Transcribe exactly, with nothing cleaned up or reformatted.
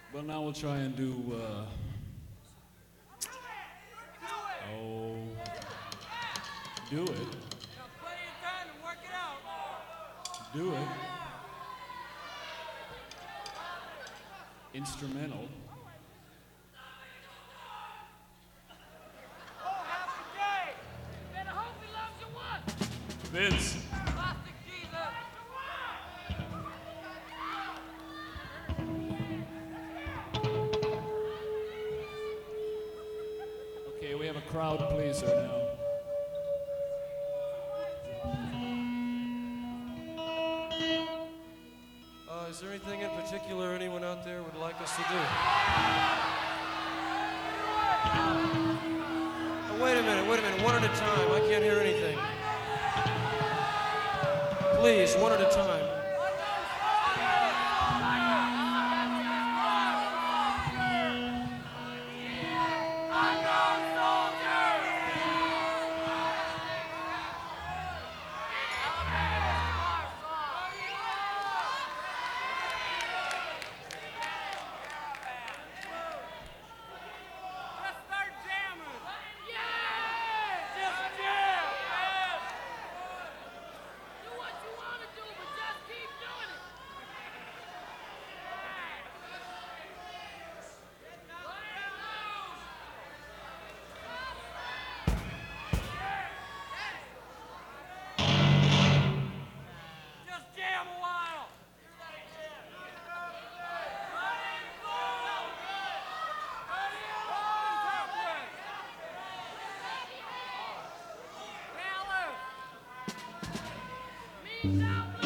Well, now we'll try and do, uh, oh, do it, Now play your time and work it out. do it, instrumental, Oh, happy day! Better hope he loves you one. Vince. Plastic Jesus. Okay, we have a crowd pleaser now. Uh, is there anything in particular anyone out there would like us to do? Oh, wait a minute, wait a minute, one at a time. I can't hear anything. Please, one at a time. Let's start jamming. Yeah! Just jam. Do what you want to do, but just keep doing it. Just jam a while. Means out.